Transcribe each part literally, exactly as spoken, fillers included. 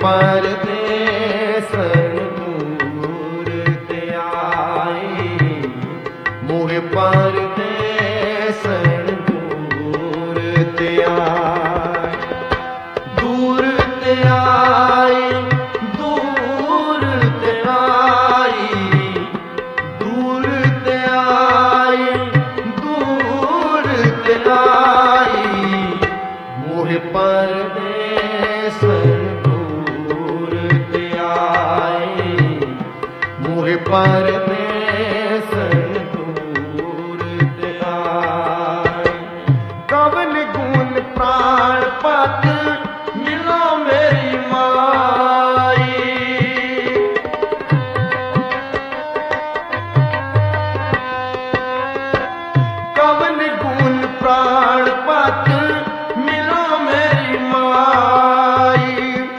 परदेसन दूर ते आई, मोह परदेसन दूर ते आई, दूर ते आई, दूर ते आई, दूर ते आई, दूर ते आई, मोह परदेसन दूर ते आई, मोह परदेसन दूर ते आई। कवन गुण प्राण पत मिलो मेरी माई, कवन गुण प्राण पत मिलो मेरी माई,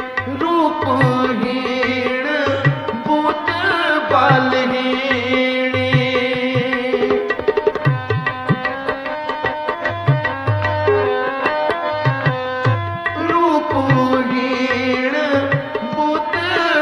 रूपहीन बूत बलहीनी, रूपहीन बूत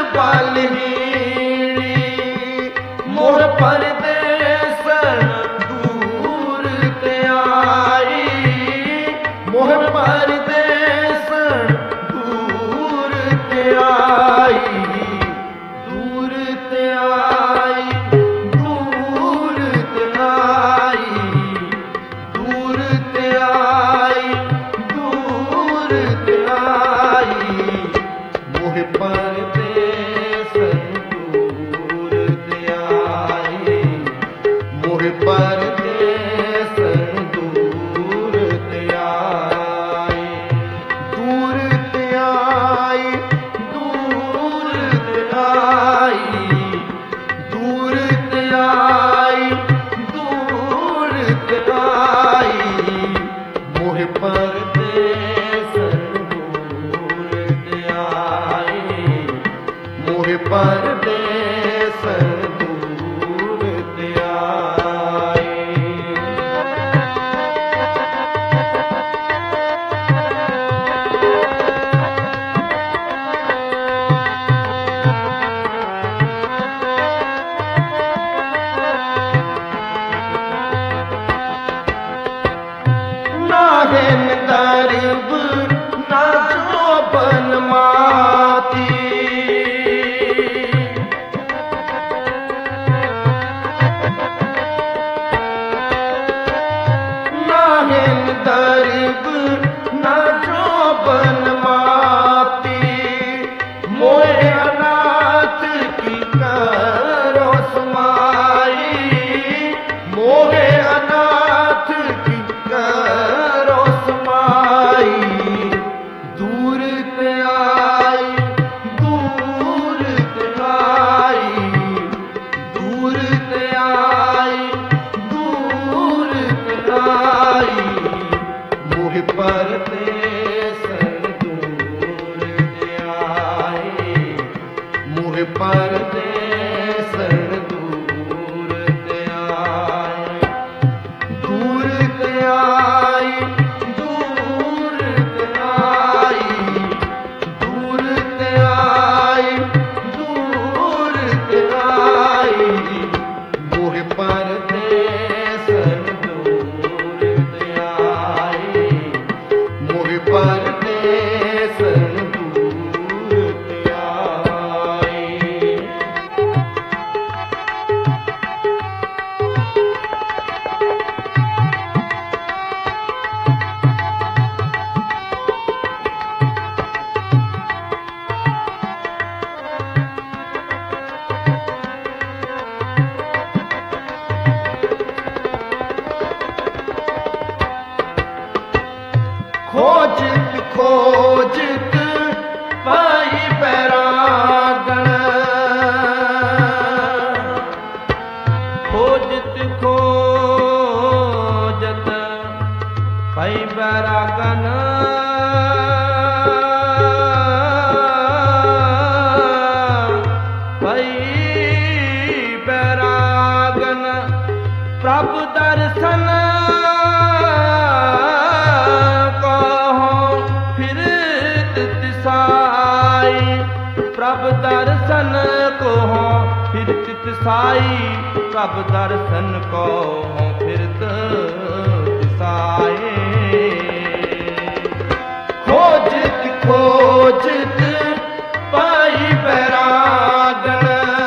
बलहीनी, मोह परदेसन दूर ते आई, मोह परदेसन दूर ते आई, दूर ते आई, दूर ते आई, दूर ते आई, दूर ते आई, मोह परदेसन दूर ते आई, मोह परदेसन दूर ते आई, दूर ते आई, दूर ते आई, दूर ते आई, दूर ते आई, मोह परदेसन दूर ते आई, मोह परदेसन दूर ते आई। नाहेन दरिब ना जोबन माती, नाहेन दरिब ना जोबन माती, मोहे अनाथ की करो समाई, मोहे अनाथ की करो समाई, दूर ते आई, दूर ते आई, दूर ते आई, दूर ते आई, मोह परदेसन दूर ते आई, मोह परदेसन दूर ते आई, दूर ते आई, दूर ते आई, दूर ते आई, दूर ते आई, मोह परदेसन दूर ते आई, मोह परदेसन दूर ते आई। खोजत खोजत पाई बैरागण, खोजत खोजत पाई बैरागण, पाई बैरागण, प्रभु दर्शन को फिर तिसाई, ਤਿਤ ਸਾਈ ਪ੍ਰਭ ਦਰਸ਼ਨ ਕੋ ਹਉ ਫਿਰਤ ਤਿਸਾਏ ਖੋਜਿਤ ਖੋਜਿਤ ਪਾਈ ਬੈਰਾਗਨ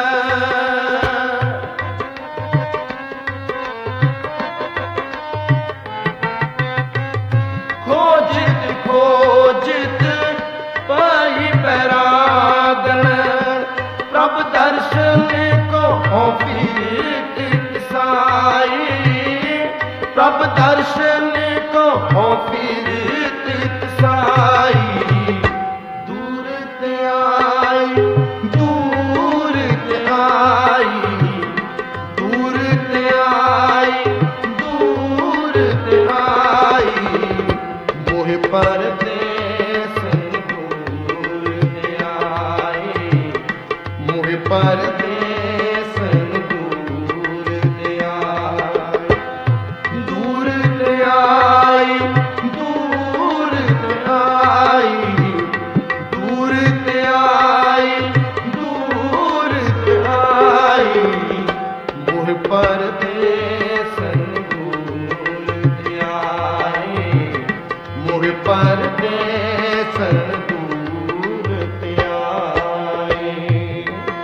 ਖੋਜਿਤ ਖੋਜਿਤ ਪਾਈ ਬੈਰਾਗਨ ਪ੍ਰਭ ਦਰਸ਼ਨ ਕੋ ਹਉ ਫਿਰਤ ਸਾਈ ਪ੍ਰਭ ਦਰਸ਼ਨ ਕੋ ਹਉ ਫਿਰਤ ਸਾਈ ਦੂਰ ਤੇ ਆਈ ਦੂਰ ਤੇ ਆਈ ਦੂਰ ਤੇ ਆਈ ਦੂਰ ਤੇ ਆਈ ਮੋਹਿ ਪਰਦੇਸ ਦੂਰ ਤੇ ਆਈ ਮੋਹਿ ਪਰਦੇਸ ਦੂਰ ਤੇ ਆਈ ਦੂਰ ਤੇ ਆਈ ਦੂਰ ਤੇ ਆਈ ਦੂਰ ਤੇ ਆਈ ਦੂਰ ਤੇ ਆਈ ਮੋਹਿ ਪਰਦੇਸ ਦੂਰ ਤੇ ਆਈ ਮੋਹਿ ਪਰਦੇਸ ਦੂਰ ਤੇ ਆਈ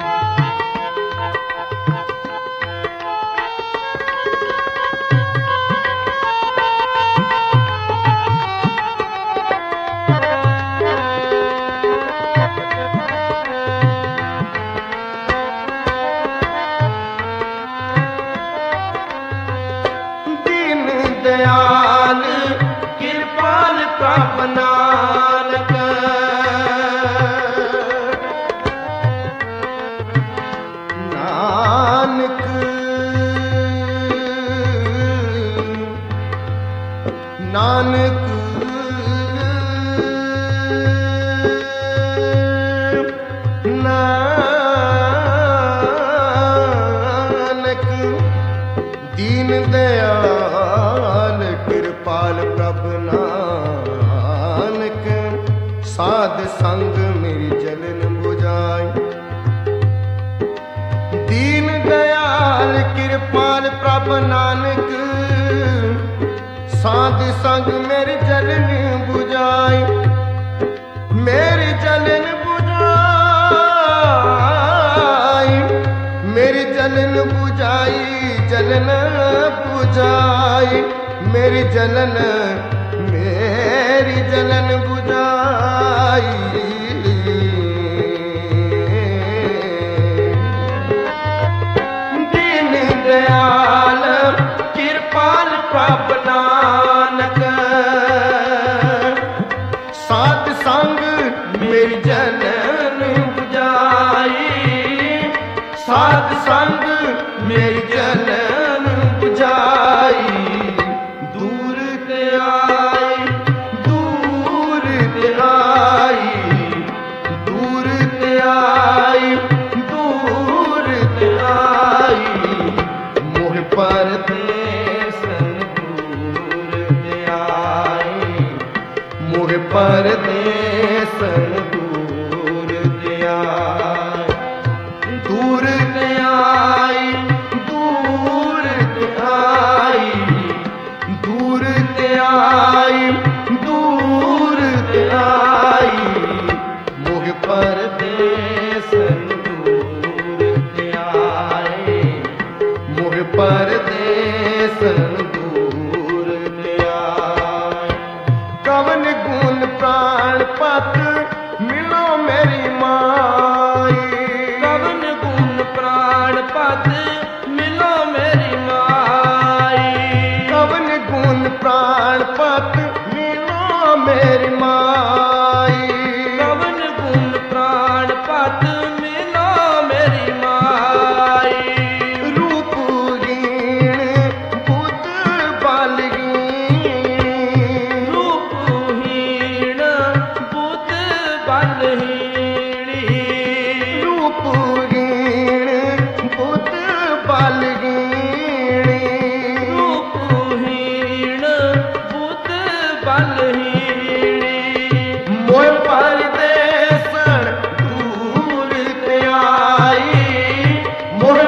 ਦੀਨ ਦਿਆਲ ਕਿਰਪਾਲ ਪ੍ਰਭ ਨਾਨਕ ਨਾਨਕ ਨਾਨਕ ਨਾਨਕ ਦੀਨ ਦਿਆਲ ਕਿਰਪਾਲ ਪ੍ਰਭ ਨਾਨਕ ਸਾਧ ਸੰਗ ਮੇਰੀ ਜਲਨ ਬੁਝਾਈ ਦੀਨ ਦਿਆਲ ਕਿਰਪਾਲ ਪ੍ਰਭ ਨਾਨਕ ਸਾਧ ਸੰਗ ਮੇਰੀ ਜਲਨ ਬੁਝਾਈ ਮੇਰੀ ਜਲਨ ਬੁਝਾਈ ਮੇਰੀ ਜਲਨ ਬੁਝਾਈ ਜਲਨ ਬੁਝਾਈ ਮੇਰੀ ਜਲਨ ਮੇਰੀ ਜਲਨ ਬੁਝਾਈ ਦੀਨ ਦਿਆਲ ਕਿਰਪਾਲ ਪ੍ਰਭ ਨਾਨਕ ਸਾਧ ਸੰਗ ਮੇਰੀ ਜਲਨ ਬੁਝਾਈ ਸਾਧ ਸੰਗ ਮੇਰੀ ਜਲਨ ਬੁਝਾਈ ਦੂਰ ਤੇ ਆਈ ਦੂਰ ਤੇ ਆਈ ਦੂਰ ਤੇ ਆਈ ਦੂਰ ਤੇ ਆਈ ਮੋਹਿ ਪਰਦੇਸ ਦੂਰ ਤੇ ਆਈ ਮੋਹਿ ਪਰਦੇਸ ਦੂਰ ਤੇ ਆਈ ਦੂਰ ਤੇ ਆਈ ਦੂਰ ਤੇ ਆਈ ਦੂਰ ਤੇ ਆਈ ਦੂਰ ਤੇ ਆਈ ਮੋਹਿ ਪਰਦੇਸ ਦੂਰ ਤੇ ਆਈ ਮੋਹਿ ਪਰਦੇਸ ਦੂਰ ਤੇ ਆਈ ਕਵਨ ਗੁਣ ਪ੍ਰਾਣ ਪਤ ਮਿਲੋ ਮੇਰੀ ਮਾਈ ਕਵਨ ਗੁਣ ਪ੍ਰਾਣ ਪਤ ਮਿਲੋ ਮੇਰੀ ਮਾਈ ਕਵਨ ਗੁਣ ਪ੍ਰਾਣ ਪਤ ਮਿਲੋ ਮੇਰੀ ਮਾਈ ਕਵਨ ਗੁਣ ਪ੍ਰਾਣ ਪਤ ਮਿਲੋ ਮੇਰੀ ਮਾਈ ਰੂਪ ਹੀਣ ਬੁੱਧ ਬਲਹੀਣ ਰੂਪ ਹੀਣ ਬੁੱਧ ਬਲਹੀਣੀ ਰੂਪ ਹੀਣ ਬੁੱਧ ਬਲਹੀਣੀ ਰੂਪ ਹੀਣ ਬੁੱਧ ਬਲਹੀਣੀ ਮੋਹਿ ਪਰਦੇਸਨ ਦੂਰ ਤੇ ਆਈ ਮੋਹਿ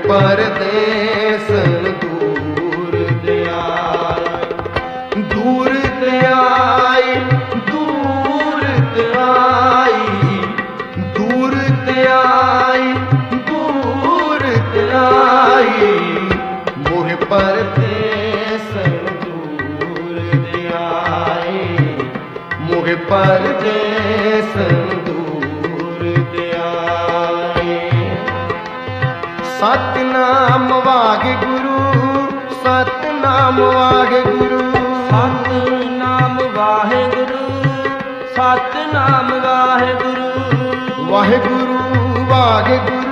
ਪਰਦੇਸਨ ਦੂਰ ਤੇ ਆਏ, ਦੂਰ ਤੇ ਆਈ, ਦੂਰ ਤੇ ਆਈ, ਦੂਰ ਤੇ ਆਈ, ਦੂਰ ਤੇ ਆਈ, ਮੋਹ ਪਰਦੇਸਨ ਦੂਰ ਤੇ ਆਏ, ਮੋਹ ਪਰਦੇਸਨ ਦੂਰ ਤੇ ਆਏ। ਸਤਿਨਾਮ ਵਾਹਿਗੁਰੂ, ਸਤਿਨਾਮ ਵਾਹਿਗੁਰੂ, ਸਤਿਨਾਮ ਵਾਹਿਗੁਰੂ, ਸਤਿਨਾਮ ਵਾਹਿਗੁਰੂ, ਵਾਹਿਗੁਰੂ ਵਾਹਿਗੁਰੂ,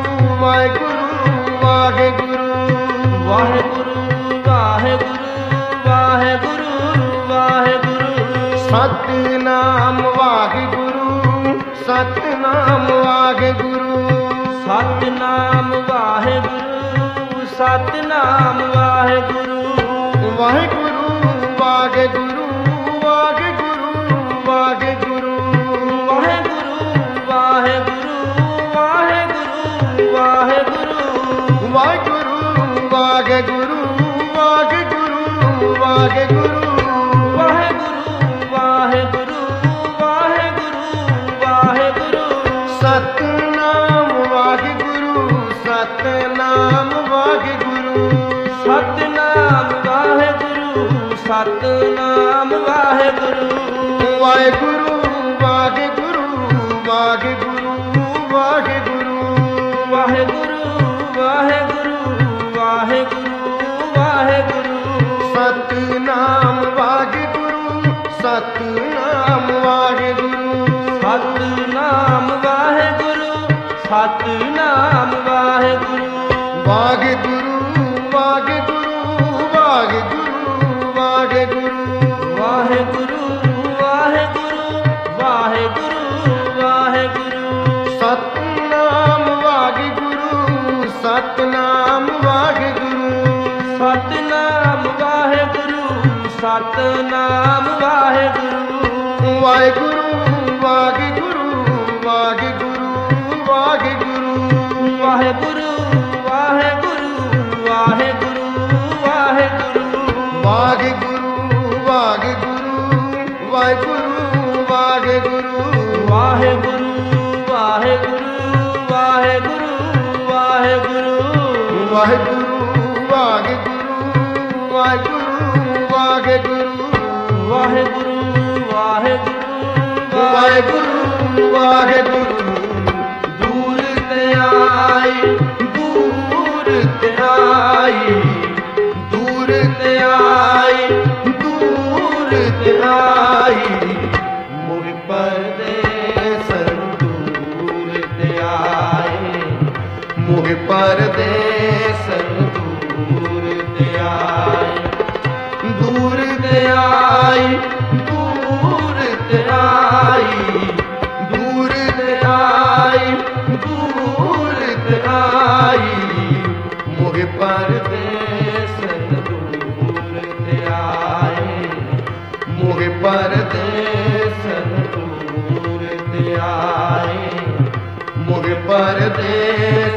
ਵਾਹਿਗੁਰੂ ਵਾਹਿਗੁਰੂ, ਵਾਹਿਗੁਰੂ ਵਾਹਿਗੁਰੂ, ਵਾਹਿਗੁਰੂ ਵਾਹਿਗੁਰੂ। ਸਤਿਨਾਮ ਵਾਹਿਗੁਰੂ, ਸਤਿਨਾਮ ਵਾਹਿਗੁਰੂ, ਸਤਿਨਾਮ ਵਾਹਿਗੁਰੂ, ਸਤਿਨਾਮ ਵਾਹਿਗੁਰੂ, ਵਾਹਿਗੁਰੂ ਵਾਹਿਗੁਰੂ, ਵਾਹਿਗੁਰੂ ਵਾਹਿਗੁਰੂ, ਵਾਹਿਗੁਰੂ ਵਾਹਿਗੁਰੂ, ਵਾਹਿਗੁਰੂ ਵਾਹਿਗੁਰੂ, ਵਾਹਿਗੁਰੂ ਵਾਹਿਗੁਰੂ, ਵਾਹਿਗੁਰੂ ਵਾਹਿਗੁਰੂ, ਵਾਹਿਗੁਰੂ ਵਾਹਿਗੁਰੂ, ਵਾਹਿਗੁਰੂ ਵਾਹਿਗੁਰੂ। ਸਤਿਨਾਮ ਵਾਹਿਗੁਰੂ, ਸਤਿਨਾਮ ਵਾਹਿਗੁਰੂ, ਸਤਿਨਾਮ ਵਾਹਿਗੁਰੂ, ਸਤਿਨਾਮ ਵਾਹਿਗੁਰੂ, ਵਾਹਿਗੁਰੂ ਵਾਹਿਗੁਰੂ, ਵਾਹਿਗੁਰੂ ਵਾਹਿਗੁਰੂ, ਵਾਹਿਗੁਰੂ ਵਾਹਿਗੁਰੂ, ਵਾਹਿਗੁਰੂ ਵਾਹਿਗੁਰੂ। ਸਤਿਨਾਮ ਵਾਹਿਗੁਰੂ, ਸਤਿਨਾਮ ਵਾਹਿਗੁਰੂ, ਸਤਿਨਾਮ ਵਾਹਿਗੁਰੂ, ਸਤਿਨਾਮ ਵਾਹਿਗੁਰੂ, ਵਾਹਿਗੁਰੂ ਵਾਹਿਗੁਰੂ, ਵਾਹਿਗੁਰੂ ਵਾਹਿਗੁਰੂ, ਵਾਹਿਗੁਰੂ ਵਾਹਿਗੁਰੂ, ਵਾਹਿਗੁਰੂ ਵਾਹਿਗੁਰੂ। ਸਤਿਨਾਮ ਵਾਹਿਗੁਰੂ, ਸਤਿਨਾਮ ਵਾਹਿਗੁਰੂ, ਸਤਿਨਾਮ ਵਾਹਿਗੁਰੂ, ਸਤਿਨਾਮ ਵਾਹਿਗੁਰੂ, ਵਾਹਿਗੁਰੂ ਵਾਹਿਗੁਰੂ, ਵਾਹਿਗੁਰੂ ਵਾਹਿਗੁਰੂ, ਵਾਹਿਗੁਰੂ ਵਾਹਿਗੁਰੂ, ਵਾਹਿਗੁਰੂ ਵਾਹਿਗੁਰੂ, ਵਾਹਿਗੁਰੂ ਵਾਹਿਗੁਰੂ, ਵਾਹਿਗੁਰੂ ਵਾਹਿਗੁਰੂ, ਵਾਹਿਗੁਰੂ ਵਾਹਿਗੁਰੂ, ਵਾਹਿਗੁਰੂ ਵਾਹਿਗੁਰੂ, ਵਾਹਿਗੁਰੂ ਵਾਹਿਗੁਰੂ, ਵਾਹਿਗੁਰੂ ਵਾਹਿਗੁਰੂ, ਵਾਹਿਗੁਰੂ ਵਾਹਿਗੁਰੂ, ਵਾਹਿਗੁਰੂ ਵਾਹਿਗੁਰੂ। ਦੂਰ ਤੇ ਆਈ, ਦੂਰ ਤੇ ਆਈ, ਦੂਰ ਤੇ ਆਈ, ਦੂਰ ਤੇ ਆਈ, ਮੋਹ ਪਰਦੇਸਨ ਦੂਰ ਤੇ ਆਏ, ਮੋਹ ਪਰਦੇਸਨ ਦੂਰ ਤੇ ਆਏ, ਦੂਰ ਤੇ ਆਈ, ਦੂਰ ਤੇ ਆਈ, ਦੂਰ ਤੇ ਆਈ, ਦੂਰ ਤੇ ਆਈ, ਮੋਹ ਪਰਦੇਸਨ ਦੂਰ ਤੇ ਆਏ, ਮੋਹ ਪਰਦੇਸਨ ਦੂਰ ਤੇ ਆਏ, ਮੋਹ ਪਰਦੇਸ